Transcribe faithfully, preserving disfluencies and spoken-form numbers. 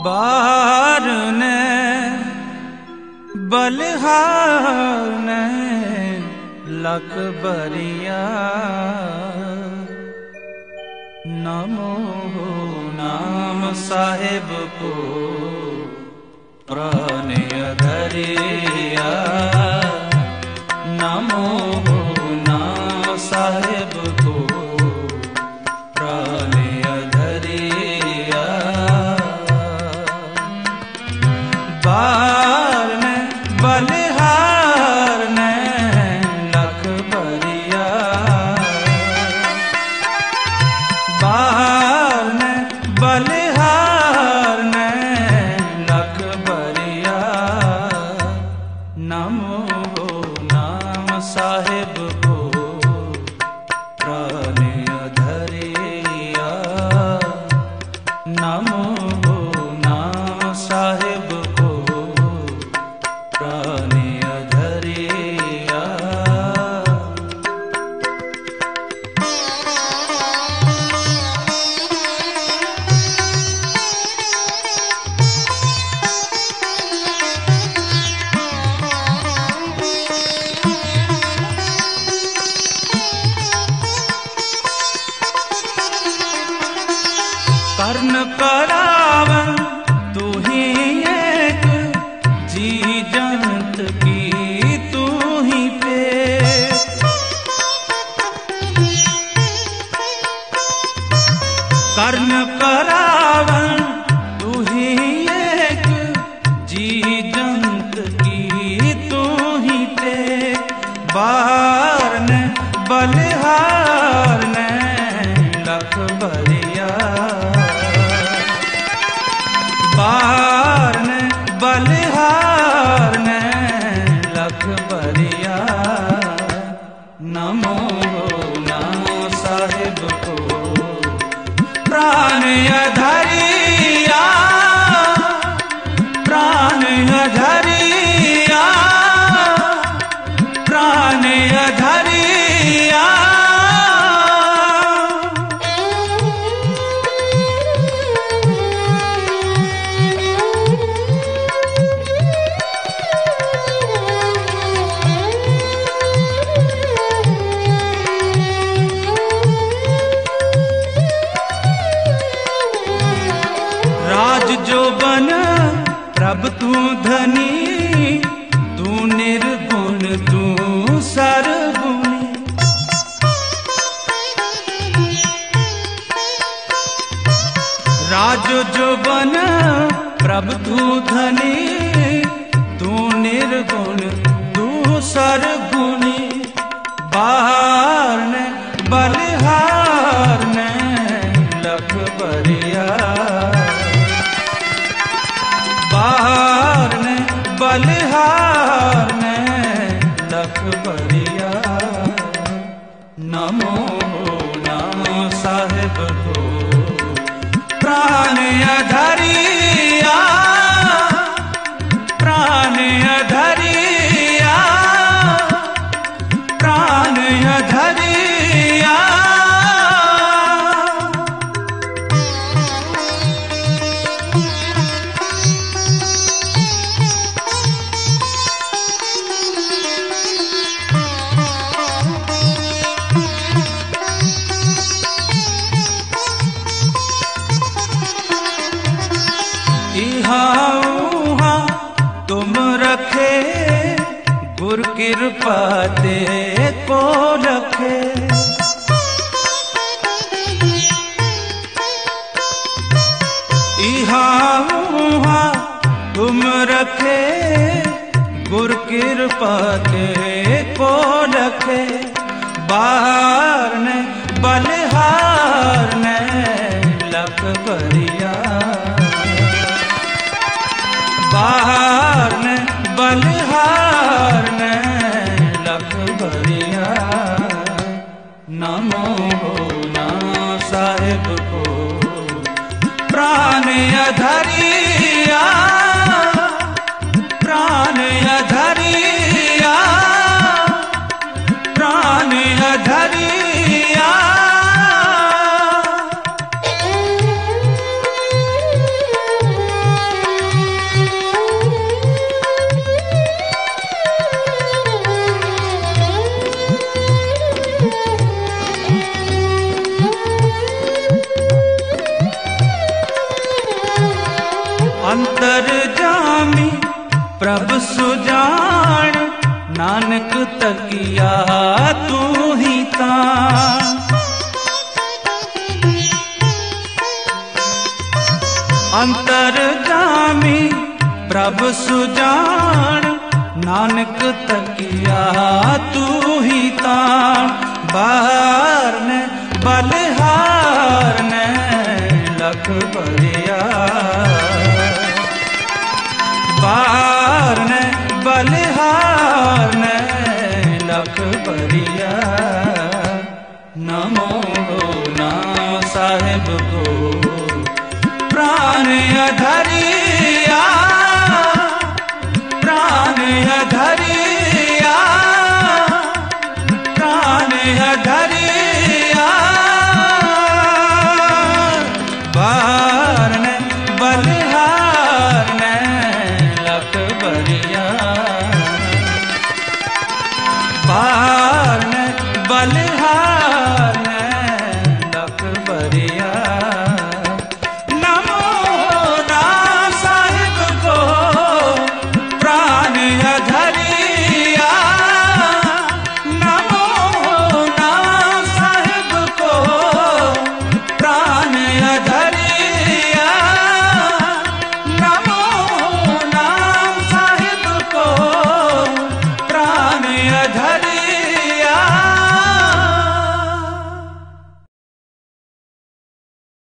बाहर ने बलिहार ने लख बरिया नमो नाम साहिब को प्राण अधरिया नमो नाम साहिब को प्राण अधरिया बाहर ने बलिहार ने लख बरिया बाहर ने बलिहार ने लख बरिया नमो नाम साहिब को प्राण अधरिया नमो नाम साहिब को प्राण अधरिया। कर्ण करावन तू ही एक जी जंत की तू ही पे कर्ण करावन तू ही एक जी जंत की तू ही पे बाहर ने बलिहार ने लख बरिया बाहर ने बलिहार ने लख बरिया नमो नाम साहिब को प्राण अधरिया प्राण अधरिया प्राण अधरिया। राज जो बन प्रभ तू धनी तू निर्गुण तू सर्वगुणी राज जो बन प्रभ तू धनी तू निर्गुण तू सर्वगुणी बाहर ने बलिहार ने लख बरिया बाहर ने बलिहार ने लख बरिया नमो नाम साहिब को प्राण अधरिया प्राण अधरिया प्राण अधरिया। तुम रखे गुर कृपा ते को रखे इहा तुम रखे गुर कृपा ते को रखे बाहर ने बलिहार ने लख बरिया बाहर ने बलिहार ने लख बरिया नमो नाम साहिब को प्राण अधरिया प्राण अधरिया प्राण अधरिया। अंतर जामी प्रभ सुजान, नानक तकिया तू ही तान। अंतर जामी प्रभ सुजान, नानक तकिया तू ही तान। बाहर ने बलिहार ने लख बलिया, बाहर